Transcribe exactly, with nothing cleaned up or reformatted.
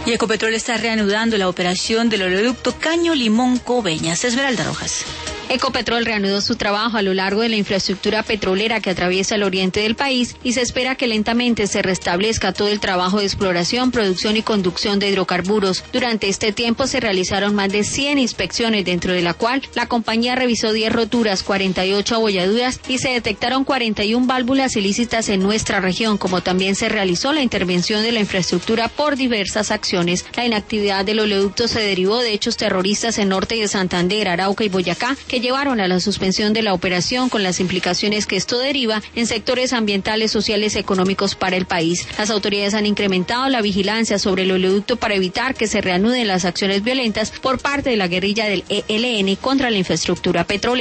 Y Ecopetrol está reanudando la operación del oleoducto Caño Limón Coveñas. Esmeralda Rojas. Ecopetrol reanudó su trabajo a lo largo de la infraestructura petrolera que atraviesa el oriente del país y se espera que lentamente se restablezca todo el trabajo de exploración, producción y conducción de hidrocarburos. Durante este tiempo se realizaron más de cien inspecciones, dentro de la cual la compañía revisó diez roturas, cuarenta y ocho abolladuras y se detectaron cuarenta y una válvulas ilícitas en nuestra región, como también se realizó la intervención de la infraestructura por diversas acciones. La inactividad del oleoducto se derivó de hechos terroristas en norte de Santander, Arauca y Boyacá, que llevaron a la suspensión de la operación, con las implicaciones que esto deriva en sectores ambientales, sociales y económicos para el país. Las autoridades han incrementado la vigilancia sobre el oleoducto para evitar que se reanuden las acciones violentas por parte de la guerrilla del E L N contra la infraestructura petrolera.